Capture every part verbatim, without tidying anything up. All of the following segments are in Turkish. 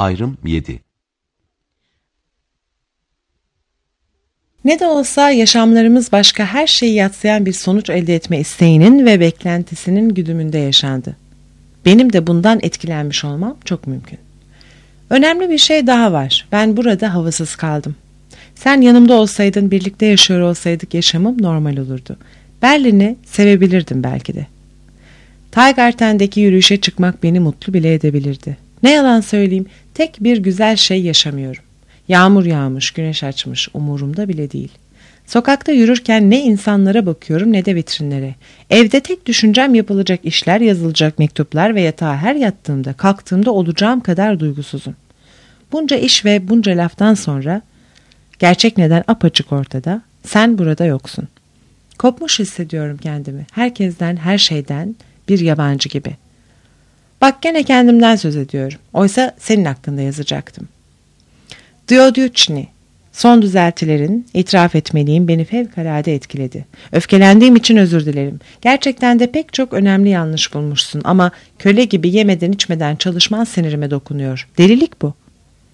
Ayrım yedi. Ne de olsa yaşamlarımız başka her şeyi yadsıyan bir sonuç elde etme isteğinin ve beklentisinin güdümünde yaşandı. Benim de bundan etkilenmiş olmam çok mümkün. Önemli bir şey daha var. Ben burada havasız kaldım. Sen yanımda olsaydın, birlikte yaşıyor olsaydık yaşamım normal olurdu. Berlin'i sevebilirdim belki de. Tiergarten'deki yürüyüşe çıkmak beni mutlu bile edebilirdi. Ne yalan söyleyeyim, tek bir güzel şey yaşamıyorum. Yağmur yağmış, güneş açmış, umurumda bile değil. Sokakta yürürken ne insanlara bakıyorum ne de vitrinlere. Evde tek düşüncem yapılacak işler, yazılacak mektuplar ve yatağa her yattığımda, kalktığımda olacağım kadar duygusuzum. Bunca iş ve bunca laftan sonra gerçek neden apaçık ortada. Sen burada yoksun. Kopmuş hissediyorum kendimi. Herkesten, her şeyden bir yabancı gibi. Bak gene kendimden söz ediyorum. Oysa senin hakkında yazacaktım. Dioducni. Son düzeltilerin, itiraf etmeliyim, beni fevkalade etkiledi. Öfkelendiğim için özür dilerim. Gerçekten de pek çok önemli yanlış bulmuşsun ama köle gibi yemeden içmeden çalışman sinirime dokunuyor. Delilik bu.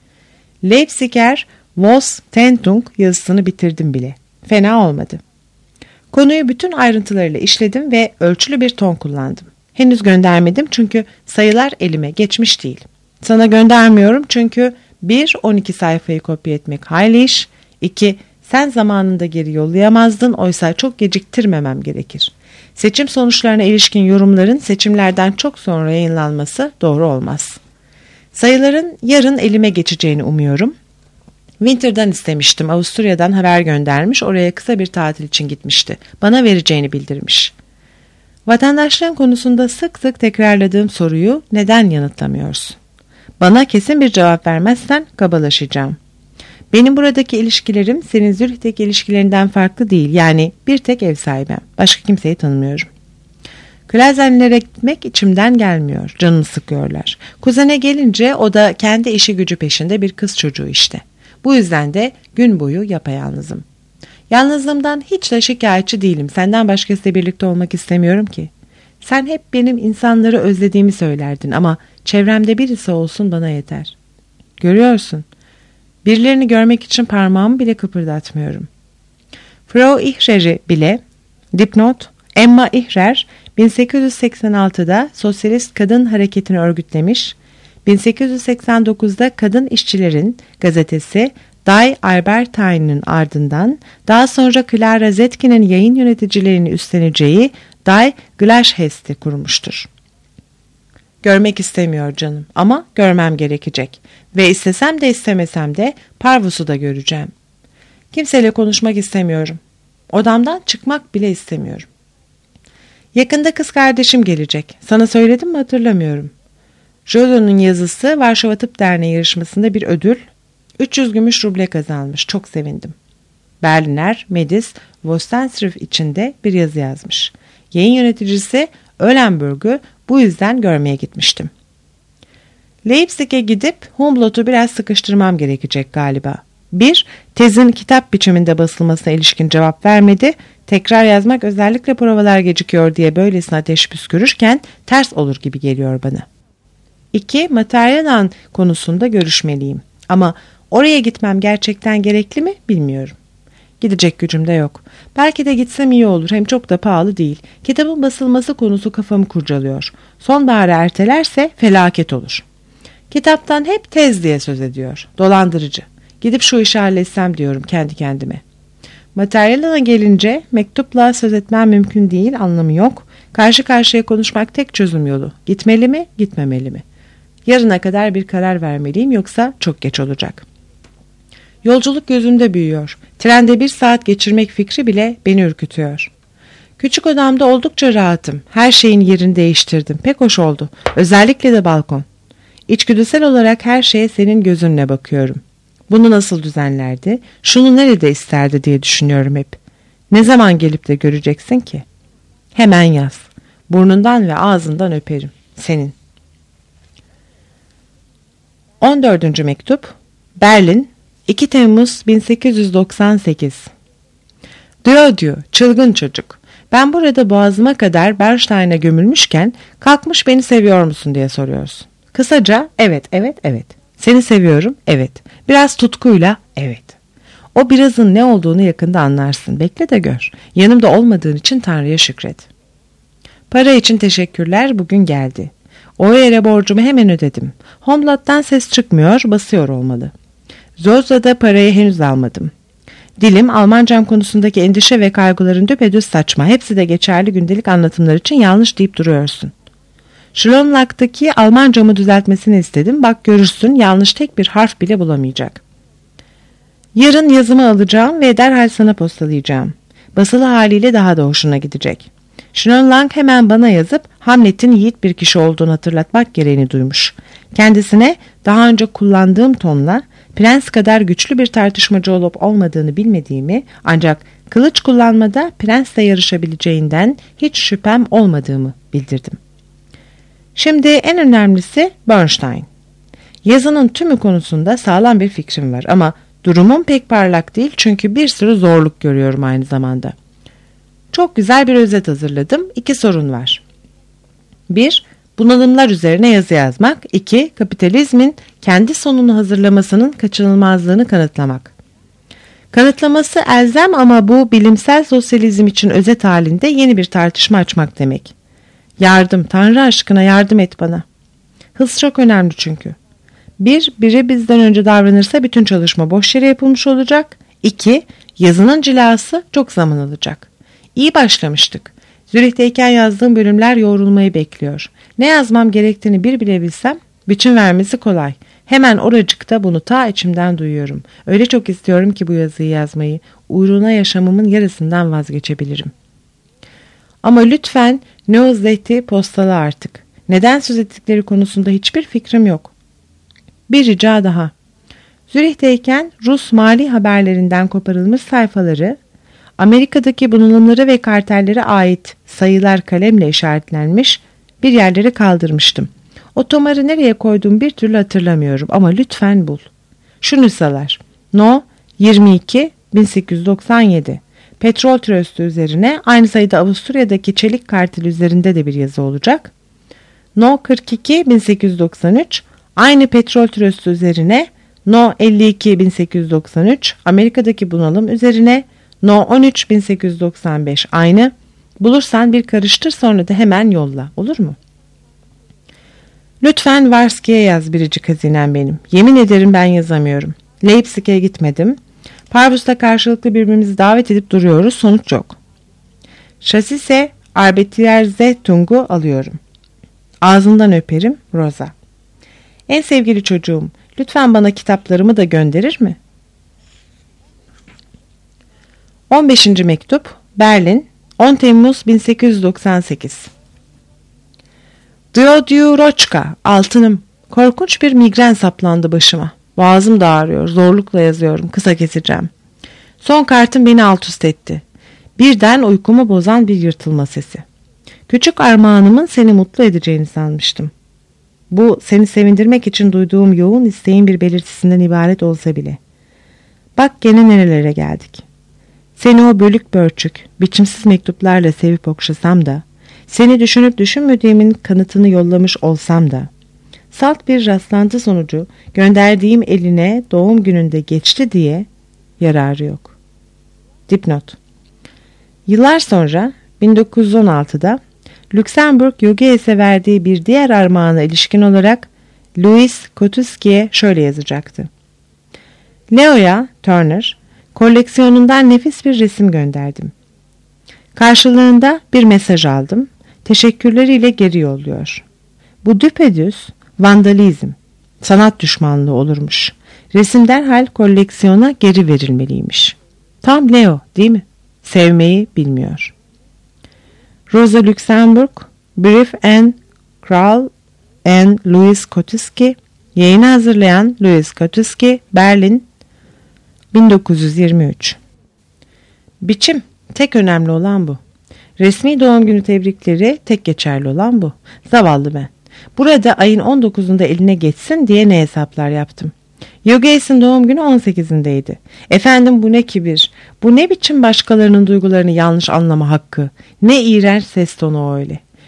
Leipziger Was Tentung yazısını bitirdim bile. Fena olmadı. Konuyu bütün ayrıntılarıyla işledim ve ölçülü bir ton kullandım. Henüz göndermedim çünkü sayılar elime geçmiş değil. Sana göndermiyorum çünkü bir on iki sayfayı kopya etmek hayli iş. iki Sen zamanında geri yollayamazdın, oysa çok geciktirmemem gerekir. Seçim sonuçlarına ilişkin yorumların seçimlerden çok sonra yayınlanması doğru olmaz. Sayıların yarın elime geçeceğini umuyorum. Winter'dan istemiştim. Avusturya'dan haber göndermiş. Oraya kısa bir tatil için gitmişti. Bana vereceğini bildirmiş. Vatandaşlığın konusunda sık sık tekrarladığım soruyu neden yanıtlamıyorsun? Bana kesin bir cevap vermezsen kabalaşacağım. Benim buradaki ilişkilerim senin Zürih'teki ilişkilerinden farklı değil. Yani bir tek ev sahibim. Başka kimseyi tanımıyorum. Klazenlere gitmek içimden gelmiyor. Canımı sıkıyorlar. Kuzene gelince o da kendi işi gücü peşinde bir kız çocuğu işte. Bu yüzden de gün boyu yapayalnızım. Yalnızlığımdan hiç de şikayetçi değilim. Senden başkasıyla birlikte olmak istemiyorum ki. Sen hep benim insanları özlediğimi söylerdin ama çevremde birisi olsun bana yeter. Görüyorsun. Birilerini görmek için parmağımı bile kıpırdatmıyorum. Frau Ihrer'i bile, dipnot, Emma Ihrer bin sekiz yüz seksen altıda Sosyalist Kadın Hareketi'ni örgütlemiş, bin sekiz yüz seksen dokuzda Kadın İşçilerin gazetesi Die Arbeiter'in ardından daha sonra Clara Zetkin'in yayın yöneticiliğini üstleneceği Die Gleichheste kurmuştur. Görmek istemiyor canım ama görmem gerekecek ve istesem de istemesem de Parvus'u da göreceğim. Kimseyle konuşmak istemiyorum. Odamdan çıkmak bile istemiyorum. Yakında kız kardeşim gelecek. Sana söyledim mi hatırlamıyorum. Jolo'nun yazısı Varşova Tıp Derneği yarışmasında bir ödül, üç yüz gümüş ruble kazanmış. Çok sevindim. Berliner, Medis, Vostenschrift içinde bir yazı yazmış. Yayın yöneticisi Ölenburg'u bu yüzden görmeye gitmiştim. Leipzig'e gidip Humboldt'u biraz sıkıştırmam gerekecek galiba. Bir, tezin kitap biçiminde basılmasına ilişkin cevap vermedi. Tekrar yazmak özellikle provalar gecikiyor diye böylesine ateş püskürürken ters olur gibi geliyor bana. İki, Materialan konusunda görüşmeliyim. Ama oraya gitmem gerçekten gerekli mi bilmiyorum. Gidecek gücüm de yok. Belki de gitsem iyi olur. Hem çok da pahalı değil. Kitabın basılması konusu kafamı kurcalıyor. Sonbahara ertelerse felaket olur. Kitaptan hep tez diye söz ediyor. Dolandırıcı. Gidip şu işi halletsem diyorum kendi kendime. Materyalına gelince mektupla söz etmem mümkün değil, anlamı yok. Karşı karşıya konuşmak tek çözüm yolu. Gitmeli mi, gitmemeli mi? Yarına kadar bir karar vermeliyim yoksa çok geç olacak. Yolculuk gözümde büyüyor. Trende bir saat geçirmek fikri bile beni ürkütüyor. Küçük odamda oldukça rahatım. Her şeyin yerini değiştirdim. Pek hoş oldu. Özellikle de balkon. İçgüdüsel olarak her şeye senin gözünle bakıyorum. Bunu nasıl düzenlerdi? Şunu nerede isterdi diye düşünüyorum hep. Ne zaman gelip de göreceksin ki? Hemen yaz. Burnundan ve ağzından öperim. Senin. on dördüncü mektup. Berlin, iki Temmuz bin sekiz yüz doksan sekiz. Diyor diyor, çılgın çocuk. Ben burada boğazıma kadar Bernstein'e gömülmüşken kalkmış beni seviyor musun diye soruyorsun. Kısaca evet, evet, evet. Seni seviyorum, evet. Biraz tutkuyla, evet. O birazın ne olduğunu yakında anlarsın. Bekle de gör. Yanımda olmadığın için Tanrı'ya şükret. Para için teşekkürler, bugün geldi. O yere borcumu hemen ödedim. Homelat'tan ses çıkmıyor, basıyor olmalı. Zoza'da parayı henüz almadım. Dilim, Almancam konusundaki endişe ve kaygıların düpedüz saçma. Hepsi de geçerli gündelik anlatımlar için yanlış deyip duruyorsun. Schönlach'taki Almancamı düzeltmesini istedim. Bak görürsün, yanlış tek bir harf bile bulamayacak. Yarın yazımı alacağım ve derhal sana postalayacağım. Basılı haliyle daha da hoşuna gidecek. Schönlach hemen bana yazıp Hamlet'in yiğit bir kişi olduğunu hatırlatmak gereğini duymuş. Kendisine daha önce kullandığım tonla prens kadar güçlü bir tartışmacı olup olmadığını bilmediğimi, ancak kılıç kullanmada prensle yarışabileceğinden hiç şüphem olmadığımı bildirdim. Şimdi en önemlisi Bernstein. Yazının tümü konusunda sağlam bir fikrim var ama durumum pek parlak değil çünkü bir sürü zorluk görüyorum aynı zamanda. Çok güzel bir özet hazırladım. İki sorun var. Bir, bunalımlar üzerine yazı yazmak. İki, kapitalizmin kendi sonunu hazırlamasının kaçınılmazlığını kanıtlamak. Kanıtlaması elzem ama bu bilimsel sosyalizm için özet halinde yeni bir tartışma açmak demek. Yardım, Tanrı aşkına yardım et bana. Hız çok önemli çünkü. Bir, biri bizden önce davranırsa bütün çalışma boş yere yapılmış olacak. İki, yazının cilası çok zaman alacak. İyi başlamıştık. Zürih'teyken yazdığım bölümler yoğrulmayı bekliyor. Ne yazmam gerektiğini bir bile bilsem, biçim vermesi kolay. Hemen oracıkta bunu ta içimden duyuyorum. Öyle çok istiyorum ki bu yazıyı yazmayı, uğruna yaşamımın yarısından vazgeçebilirim. Ama lütfen Newslet'i postala artık. Neden söz ettikleri konusunda hiçbir fikrim yok. Bir rica daha. Zürih'teyken Rus mali haberlerinden koparılmış sayfaları, Amerika'daki bunalımlara ve kartellere ait sayılar kalemle işaretlenmiş bir yerlere kaldırmıştım. O tomarı nereye koyduğumu bir türlü hatırlamıyorum ama lütfen bul. Şu nüshalar. No yirmi iki bin sekiz yüz doksan yedi. Petrol tröstü üzerine aynı sayıda Avusturya'daki çelik kartel üzerinde de bir yazı olacak. No kırk iki bin sekiz yüz doksan üç. Aynı petrol tröstü üzerine. No elli iki bin sekiz yüz doksan üç. Amerika'daki bunalım üzerine. No on üç bin sekiz yüz doksan beş aynı. Bulursan bir karıştır sonra da hemen yolla. Olur mu? Lütfen Varski'ye yaz biricik hazinem benim. Yemin ederim ben yazamıyorum. Leipzig'e gitmedim. Parvus'ta karşılıklı birbirimizi davet edip duruyoruz. Sonuç yok. Şasise Arbeitierzeitung alıyorum. Ağzından öperim Rosa. En sevgili çocuğum, lütfen bana kitaplarımı da gönderir mi? on beşinci mektup Berlin on Temmuz bin sekiz yüz doksan sekiz. Diodoroçka, altınım. Korkunç bir migren saplandı başıma. Boğazım da ağrıyor. Zorlukla yazıyorum. Kısa keseceğim. Son kartım beni alt üst etti. Birden uykumu bozan bir yırtılma sesi. Küçük armağanımın seni mutlu edeceğini sanmıştım. Bu seni sevindirmek için duyduğum yoğun isteğin bir belirtisinden ibaret olsa bile. Bak gene nerelere geldik. Seni o bölük börçük, biçimsiz mektuplarla sevip okşasam da, seni düşünüp düşünmediğimin kanıtını yollamış olsam da, salt bir rastlantı sonucu gönderdiğim eline doğum gününde geçti diye yararı yok. Dipnot. Yıllar sonra bin dokuz yüz on altıda Lüksemburg Yogees'e verdiği bir diğer armağana ilişkin olarak Louis Kotuski'ye şöyle yazacaktı. Leo'ya Turner koleksiyonundan nefis bir resim gönderdim. Karşılığında bir mesaj aldım. Teşekkürleriyle geri yolluyor. Bu düpedüz vandalizm, sanat düşmanlığı olurmuş. Resim derhal koleksiyona geri verilmeliymiş. Tam Leo değil mi? Sevmeyi bilmiyor. Rosa Luxemburg, Brief and Kral and Louis Kotuski, yayını hazırlayan Louis Kotuski, Berlin, bin dokuz yüz yirmi üç. Biçim, tek önemli olan bu. Resmi doğum günü tebrikleri tek geçerli olan bu. Zavallı ben. Burada ayın on dokuzunda eline geçsin diye ne hesaplar yaptım. Yogees'in doğum günü on sekizindeydi. Efendim bu ne kibir, bu ne biçim başkalarının duygularını yanlış anlama hakkı, ne iğrenç ses tonu öyle.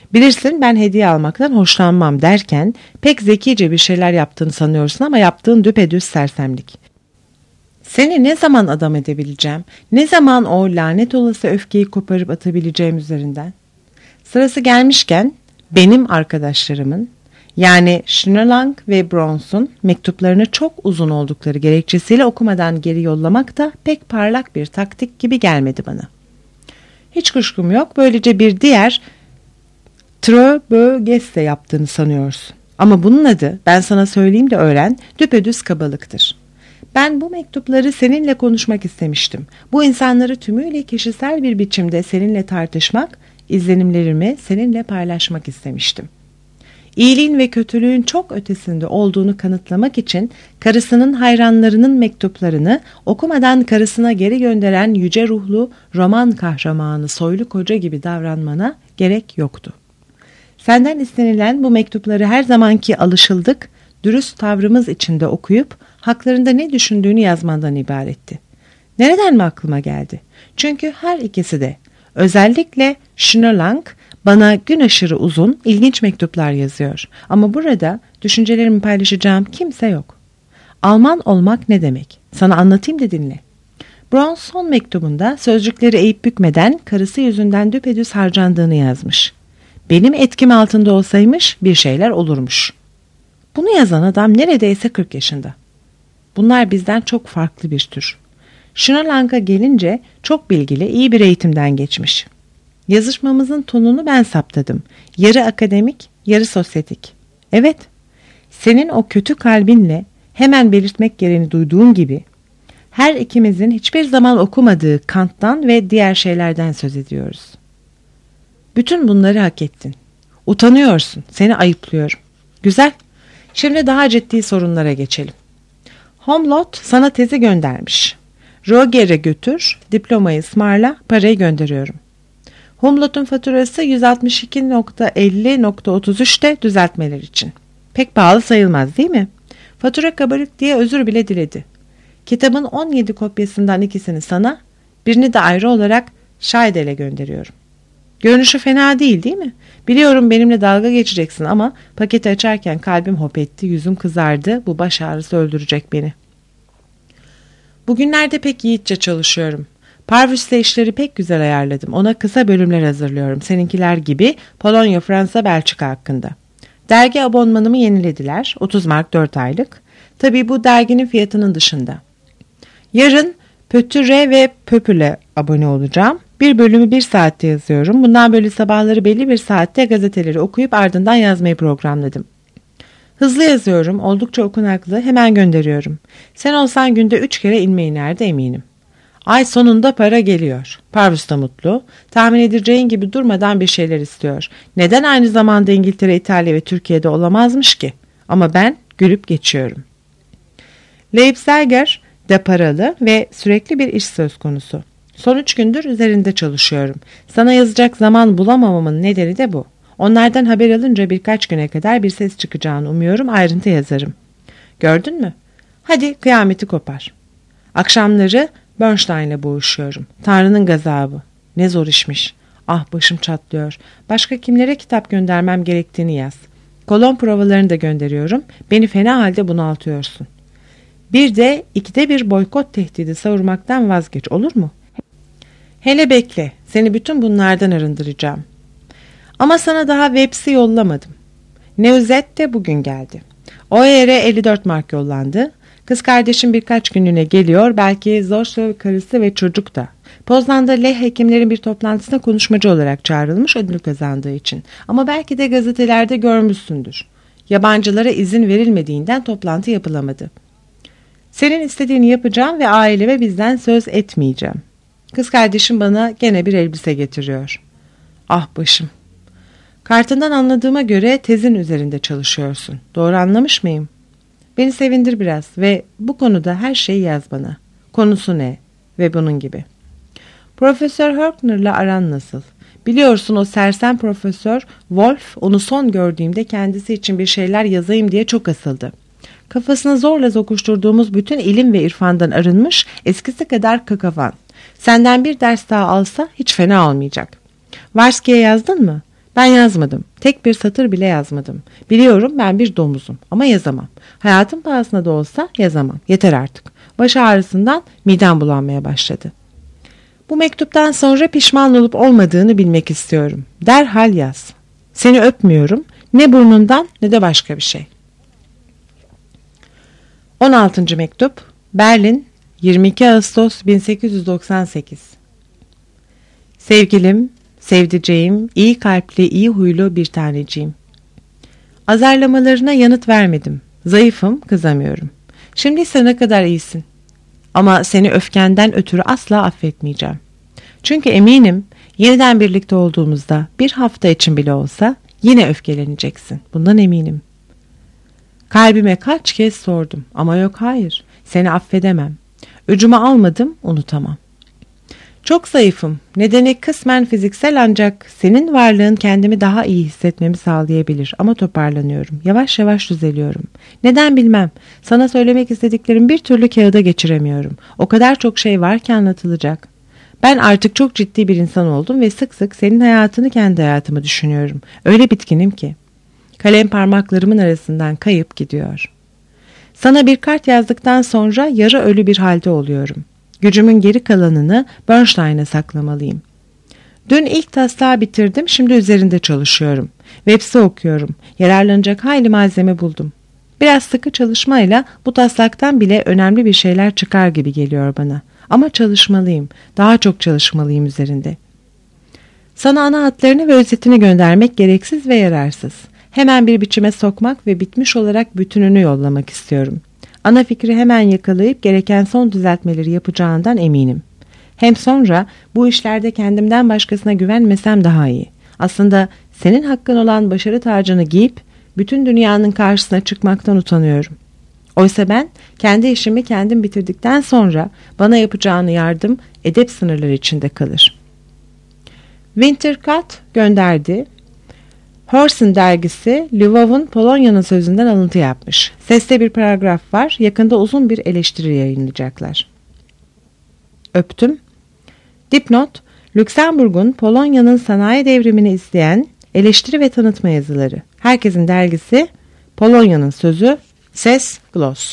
Bilirsin ben hediye almaktan hoşlanmam derken pek zekice bir şeyler yaptığını sanıyorsun ama yaptığın düpedüz sersemlik. Seni ne zaman adam edebileceğim? Ne zaman o lanet olası öfkeyi koparıp atabileceğim üzerinden? Sırası gelmişken benim arkadaşlarımın yani Schnurlang ve Brons'un mektuplarını çok uzun oldukları gerekçesiyle okumadan geri yollamak da pek parlak bir taktik gibi gelmedi bana. Hiç kuşkum yok, böylece bir diğer Tröbögeste yaptığını sanıyorsun. Ama bunun adı, ben sana söyleyeyim de öğren, düpedüz kabalıktır. Ben bu mektupları seninle konuşmak istemiştim. Bu insanları tümüyle kişisel bir biçimde seninle tartışmak, izlenimlerimi seninle paylaşmak istemiştim. İyiliğin ve kötülüğün çok ötesinde olduğunu kanıtlamak için karısının hayranlarının mektuplarını okumadan karısına geri gönderen yüce ruhlu roman kahramanı soylu koca gibi davranmana gerek yoktu. Senden istenilen bu mektupları her zamanki alışıldık, dürüst tavrımız içinde okuyup haklarında ne düşündüğünü yazmandan ibaretti. Nereden mi aklıma geldi? Çünkü her ikisi de, özellikle Schnurlang bana gün aşırı uzun, ilginç mektuplar yazıyor. Ama burada düşüncelerimi paylaşacağım kimse yok. Alman olmak ne demek? Sana anlatayım da dinle. Brons son mektubunda sözcükleri eğip bükmeden karısı yüzünden düpedüz harcandığını yazmış. Benim etkim altında olsaymış bir şeyler olurmuş. Bunu yazan adam neredeyse kırk yaşında. Bunlar bizden çok farklı bir tür. Schnurlang'a gelince çok bilgili, iyi bir eğitimden geçmiş. Yazışmamızın tonunu ben saptadım. Yarı akademik, yarı sosyetik. Evet, senin o kötü kalbinle hemen belirtmek gereğini duyduğum gibi her ikimizin hiçbir zaman okumadığı Kant'tan ve diğer şeylerden söz ediyoruz. Bütün bunları hak ettin. Utanıyorsun, seni ayıplıyorum. Güzel, şimdi daha ciddi sorunlara geçelim. Humboldt sana tezi göndermiş. Roger'e götür, diplomayı ısmarla, parayı gönderiyorum. Humboldt'un faturası yüz altmış iki nokta elli nokta otuz üçte düzeltmeler için. Pek pahalı sayılmaz değil mi? Fatura kabarık diye özür bile diledi. Kitabın on yedi kopyasından ikisini sana, birini de ayrı olarak Scheidel'e gönderiyorum. Görünüşü fena değil değil mi? Biliyorum benimle dalga geçeceksin ama paketi açarken kalbim hop etti, yüzüm kızardı, bu baş ağrısı öldürecek beni. Bugünlerde pek yiğitçe çalışıyorum. Parvus'la işleri pek güzel ayarladım. Ona kısa bölümler hazırlıyorum. Seninkiler gibi Polonya, Fransa, Belçika hakkında. Dergi abonmanımı yenilediler. otuz mark dört aylık. Tabii bu derginin fiyatının dışında. Yarın Pötüre ve Pöpüle abone olacağım. Bir bölümü bir saatte yazıyorum. Bundan böyle sabahları belli bir saatte gazeteleri okuyup ardından yazmayı programladım. Hızlı yazıyorum, oldukça okunaklı, hemen gönderiyorum. Sen olsan günde üç kere inme inerdi eminim. Ay sonunda para geliyor. Parvus da mutlu. Tahmin edeceğin gibi durmadan bir şeyler istiyor. Neden aynı zamanda İngiltere, İtalya ve Türkiye'de olamazmış ki? Ama ben gülüp geçiyorum. Leipziger de paralı ve sürekli bir iş söz konusu. Son üç gündür üzerinde çalışıyorum. Sana yazacak zaman bulamamamın nedeni de bu. Onlardan haber alınca birkaç güne kadar bir ses çıkacağını umuyorum, ayrıntı yazarım. Gördün mü? Hadi kıyameti kopar. Akşamları Bernstein'le boğuşuyorum. Tanrı'nın gazabı. Ne zor işmiş. Ah başım çatlıyor. Başka kimlere kitap göndermem gerektiğini yaz. Kolon provalarını da gönderiyorum. Beni fena halde bunaltıyorsun. Bir de ikide bir boykot tehdidi savurmaktan vazgeç, olur mu? Hele bekle. Seni bütün bunlardan arındıracağım. Ama sana daha websi yollamadım. Neuzet de bugün geldi. O yere elli dört mark yollandı. Kız kardeşim birkaç günlüğüne geliyor. Belki Zorso karısı ve çocuk da. Poznan'da Leh hekimlerin bir toplantısına konuşmacı olarak çağrılmış, ödül kazandığı için. Ama belki de gazetelerde görmüşsündür. Yabancılara izin verilmediğinden toplantı yapılamadı. Senin istediğini yapacağım ve aileme bizden söz etmeyeceğim. Kız kardeşim bana gene bir elbise getiriyor. Ah başım. Kartından anladığıma göre tezin üzerinde çalışıyorsun. Doğru anlamış mıyım? Beni sevindir biraz ve bu konuda her şeyi yaz bana. Konusu ne? Ve bunun gibi. Profesör Höckner'la aran nasıl? Biliyorsun o sersem Profesör Wolf, onu son gördüğümde kendisi için bir şeyler yazayım diye çok asıldı. Kafasını zorla sokuşturduğumuz bütün ilim ve irfandan arınmış, eskisi kadar kakafan. Senden bir ders daha alsa hiç fena olmayacak. Varski'ye yazdın mı? Ben yazmadım. Tek bir satır bile yazmadım. Biliyorum ben bir domuzum ama yazamam. Hayatım pahasına da olsa yazamam. Yeter artık. Baş ağrısından midem bulanmaya başladı. Bu mektuptan sonra pişman olup olmadığını bilmek istiyorum. Derhal yaz. Seni öpmüyorum. Ne burnundan ne de başka bir şey. on altıncı mektup. Berlin, yirmi iki Ağustos bin sekiz yüz doksan sekiz. Sevgilim, sevdiceğim, iyi kalpli, iyi huylu bir taneciğim. Azarlamalarına yanıt vermedim. Zayıfım, kızamıyorum. Şimdi ise ne kadar iyisin. Ama seni öfkenden ötürü asla affetmeyeceğim. Çünkü eminim yeniden birlikte olduğumuzda bir hafta için bile olsa yine öfkeleneceksin. Bundan eminim. Kalbime kaç kez sordum ama yok hayır. Seni affedemem. Öcümü almadım, unutamam. Çok zayıfım. Nedeni kısmen fiziksel ancak senin varlığın kendimi daha iyi hissetmemi sağlayabilir. Ama toparlanıyorum. Yavaş yavaş düzeliyorum. Neden bilmem. Sana söylemek istediklerimi bir türlü kağıda geçiremiyorum. O kadar çok şey var ki anlatılacak. Ben artık çok ciddi bir insan oldum ve sık sık senin hayatını kendi hayatımı düşünüyorum. Öyle bitkinim ki. Kalem parmaklarımın arasından kayıp gidiyor. Sana bir kart yazdıktan sonra yarı ölü bir halde oluyorum. Gücümün geri kalanını Bernstein'e saklamalıyım. Dün ilk taslağı bitirdim, şimdi üzerinde çalışıyorum. Webs'i okuyorum. Yararlanacak hayli malzeme buldum. Biraz sıkı çalışmayla bu taslaktan bile önemli bir şeyler çıkar gibi geliyor bana. Ama çalışmalıyım. Daha çok çalışmalıyım üzerinde. Sana ana hatlarını ve özetini göndermek gereksiz ve yararsız. Hemen bir biçime sokmak ve bitmiş olarak bütününü yollamak istiyorum. Ana fikri hemen yakalayıp gereken son düzeltmeleri yapacağından eminim. Hem sonra bu işlerde kendimden başkasına güvenmesem daha iyi. Aslında senin hakkın olan başarı tacını giyip bütün dünyanın karşısına çıkmaktan utanıyorum. Oysa ben kendi işimi kendim bitirdikten sonra bana yapacağını yardım edep sınırları içinde kalır. Wintercut gönderdi. Horsen dergisi Lvov'un Polonya'nın sözünden alıntı yapmış. Seste bir paragraf var. Yakında uzun bir eleştiri yayınlayacaklar. Öptüm. Dipnot, Lüksemburg'un Polonya'nın sanayi devrimini izleyen eleştiri ve tanıtma yazıları. Herkesin dergisi, Polonya'nın sözü, Ses, Gloss.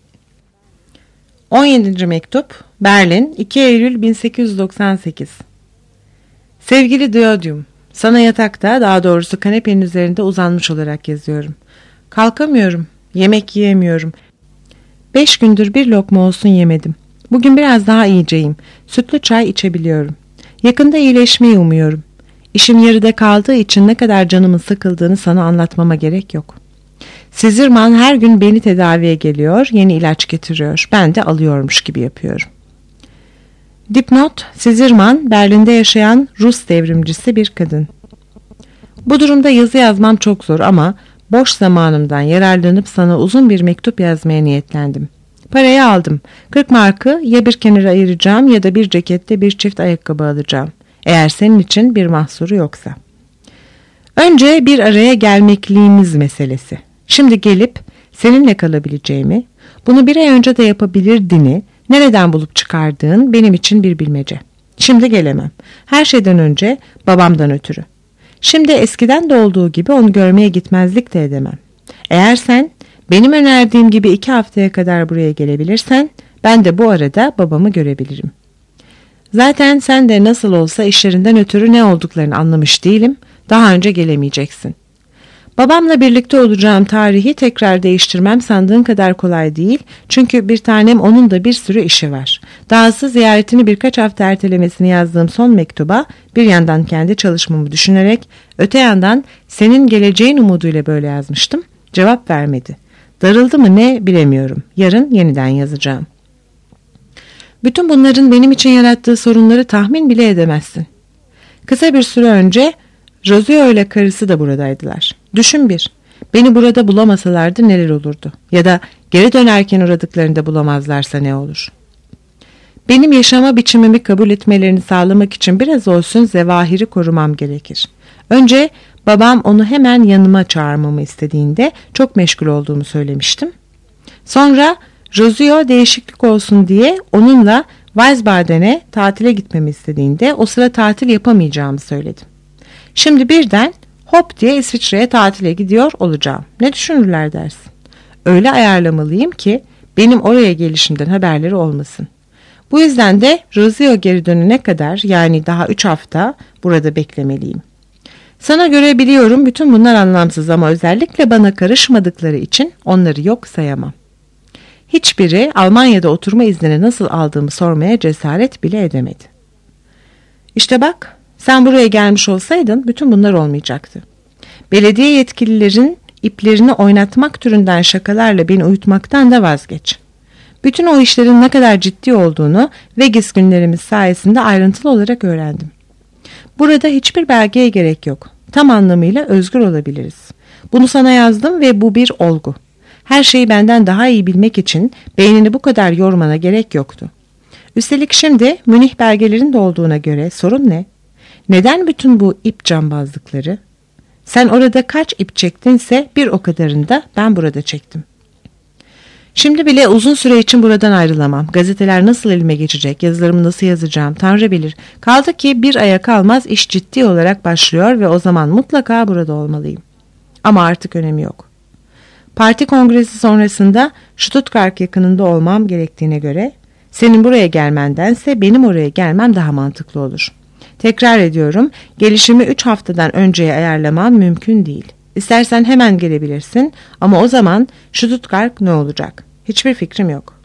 on yedinci mektup. Berlin, iki Eylül bin sekiz yüz doksan sekiz. Sevgili Diodium, sana yatakta, daha doğrusu kanepenin üzerinde uzanmış olarak yazıyorum. Kalkamıyorum, yemek yiyemiyorum. Beş gündür bir lokma olsun yemedim. Bugün biraz daha iyiceyim. Sütlü çay içebiliyorum. Yakında iyileşmeyi umuyorum. İşim yarıda kaldığı için ne kadar canımın sıkıldığını sana anlatmama gerek yok. Sizirman her gün beni tedaviye geliyor, yeni ilaç getiriyor. Ben de alıyormuş gibi yapıyorum. Dipnot, Sizirman, Berlin'de yaşayan Rus devrimcisi bir kadın. Bu durumda yazı yazmam çok zor ama boş zamanımdan yararlanıp sana uzun bir mektup yazmaya niyetlendim. Parayı aldım. kırk markı ya bir kenara ayıracağım ya da bir cekette bir çift ayakkabı alacağım. Eğer senin için bir mahsuru yoksa. Önce bir araya gelmekliğimiz meselesi. Şimdi gelip seninle kalabileceğimi, bunu bir ay önce de yapabilirdini, nereden bulup çıkardığın benim için bir bilmece. Şimdi gelemem. Her şeyden önce babamdan ötürü. Şimdi eskiden de olduğu gibi onu görmeye gitmezlik de edemem. Eğer sen benim önerdiğim gibi iki haftaya kadar buraya gelebilirsen, ben de bu arada babamı görebilirim. Zaten sen de nasıl olsa işlerinden ötürü ne olduklarını anlamış değilim. Daha önce gelemeyeceksin. Babamla birlikte olacağım tarihi tekrar değiştirmem sandığın kadar kolay değil. Çünkü bir tanem onun da bir sürü işi var. Dahası ziyaretini birkaç hafta ertelemesini yazdığım son mektuba bir yandan kendi çalışmamı düşünerek, öte yandan senin geleceğin umuduyla böyle yazmıştım. Cevap vermedi. Darıldı mı ne bilemiyorum. Yarın yeniden yazacağım. Bütün bunların benim için yarattığı sorunları tahmin bile edemezsin. Kısa bir süre önce Rosio ile karısı da buradaydılar. Düşün bir, beni burada bulamasalardı neler olurdu? Ya da geri dönerken uğradıklarında bulamazlarsa ne olur? Benim yaşama biçimimi kabul etmelerini sağlamak için biraz olsun zevahiri korumam gerekir. Önce babam onu hemen yanıma çağırmamı istediğinde çok meşgul olduğumu söylemiştim. Sonra Rosio değişiklik olsun diye onunla Wiesbaden'e tatile gitmemi istediğinde o sıra tatil yapamayacağımı söyledim. Şimdi birden hop diye İsviçre'ye tatile gidiyor olacağım. Ne düşünürler dersin? Öyle ayarlamalıyım ki benim oraya gelişimden haberleri olmasın. Bu yüzden de Rosio geri dönene kadar, yani daha üç hafta burada beklemeliyim. Sana göre biliyorum bütün bunlar anlamsız ama özellikle bana karışmadıkları için onları yok sayamam. Hiçbiri Almanya'da oturma iznini nasıl aldığımı sormaya cesaret bile edemedi. İşte bak, sen buraya gelmiş olsaydın bütün bunlar olmayacaktı. Belediye yetkililerin iplerini oynatmak türünden şakalarla beni uyutmaktan da vazgeç. Bütün o işlerin ne kadar ciddi olduğunu Vegis günlerimiz sayesinde ayrıntılı olarak öğrendim. Burada hiçbir belgeye gerek yok. Tam anlamıyla özgür olabiliriz. Bunu sana yazdım ve bu bir olgu. Her şeyi benden daha iyi bilmek için beynini bu kadar yormana gerek yoktu. Üstelik şimdi Münih belgelerin de olduğuna göre sorun ne? Neden bütün bu ip cambazlıkları? Sen orada kaç ip çektinse bir o kadarını da ben burada çektim. Şimdi bile uzun süre için buradan ayrılamam. Gazeteler nasıl elime geçecek, yazılarımı nasıl yazacağım Tanrı bilir. Kaldı ki bir aya kalmaz iş ciddi olarak başlıyor ve o zaman mutlaka burada olmalıyım. Ama artık önemi yok. Parti kongresi sonrasında Stuttgart yakınında olmam gerektiğine göre senin buraya gelmendense benim oraya gelmem daha mantıklı olur. Tekrar ediyorum, gelişimi üç haftadan önceye ayarlamam mümkün değil. İstersen hemen gelebilirsin ama o zaman Stuttgart ne olacak? Hiçbir fikrim yok.